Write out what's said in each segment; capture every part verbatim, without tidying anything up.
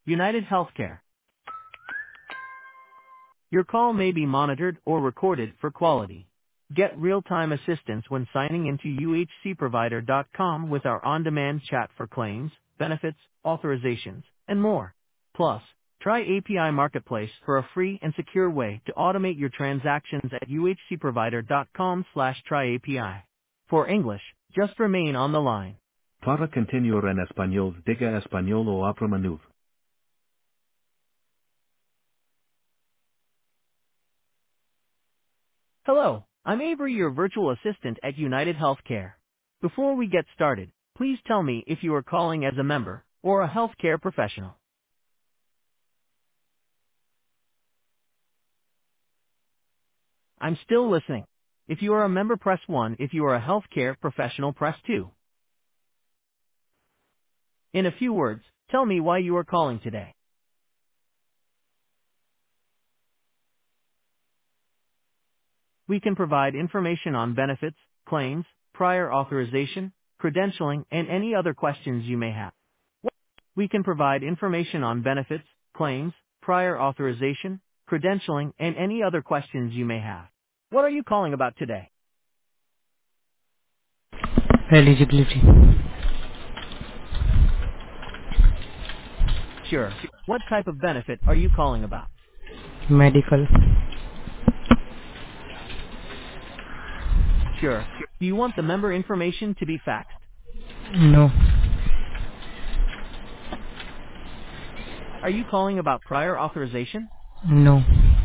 United Healthcare. Your call may be monitored or recorded for quality. Get real-time assistance when signing into U H C provider dot com with our on-demand chat for claims, benefits, authorizations, and more. Plus, try A P I Marketplace for a free and secure way to automate your transactions at U H C provider dot com slash try A P I. For English, just remain on the line. Para continuar en español, diga español o oprima nueve. Hello, I'm Avery, your virtual assistant at United Healthcare. Before we get started, please tell me if you are calling as a member or a healthcare professional. I'm still listening. If you are a member, press one. If you are a healthcare professional, press two. In a few words, tell me why you are calling today. We can provide information on benefits, claims, prior authorization, credentialing, and any other questions you may have. We can provide information on benefits, claims, prior authorization, credentialing, and any other questions you may have. What are you calling about today? Eligibility. Sure. What type of benefit are you calling about? Medical. Sure. Do you want the member information to be faxed? No. Are you calling about prior authorization? No.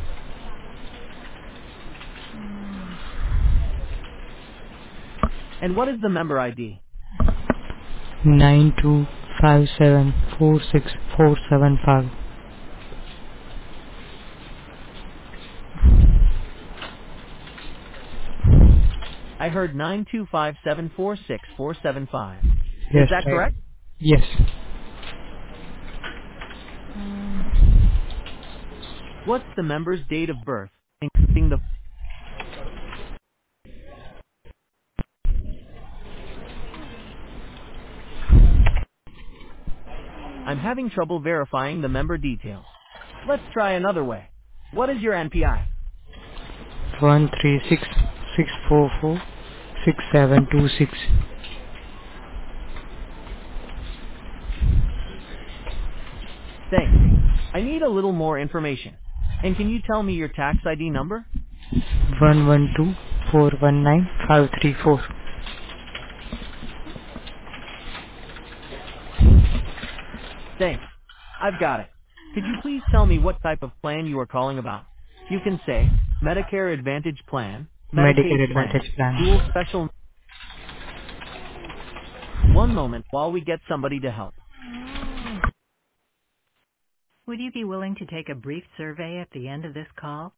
And what is the member I D? Nine two five seven four six four seven five. I heard nine two five seven four six four seven five. Is Yes, that right. correct? Yes. What's the member's date of birth, including the... I'm having trouble verifying the member details. Let's try another way. What is your N P I? One three six six four four six seven two six. Thanks. I need a little more information. And can you tell me your tax I D number? One one two four one nine five three four. Thanks. I've got it. Could you please tell me what type of plan you are calling about? You can say, Medicare Advantage Plan, Medicare Medicaid Plan, Advantage Dual Plan. Special... One moment while we get somebody to help. Would you be willing to take a brief survey at the end of this call?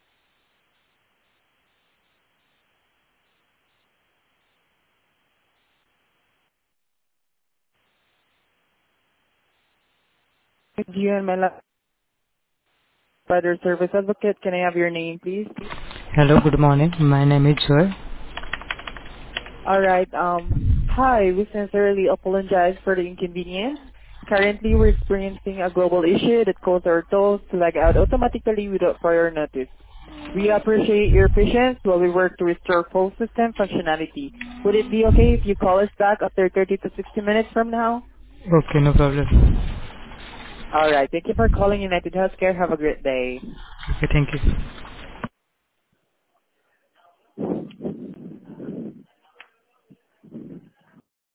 You and my provider service advocate, can I have your name, please? Hello, good morning. My name is Joy. All right. Um. Hi. We sincerely apologize for the inconvenience. Currently, we're experiencing a global issue that caused our tolls to lag out automatically without prior notice. We appreciate your patience while we work to restore full system functionality. Would it be okay if you call us back after thirty to sixty minutes from now? Okay, no problem. All right. Thank you for calling United Healthcare. Have a great day. Okay, thank you.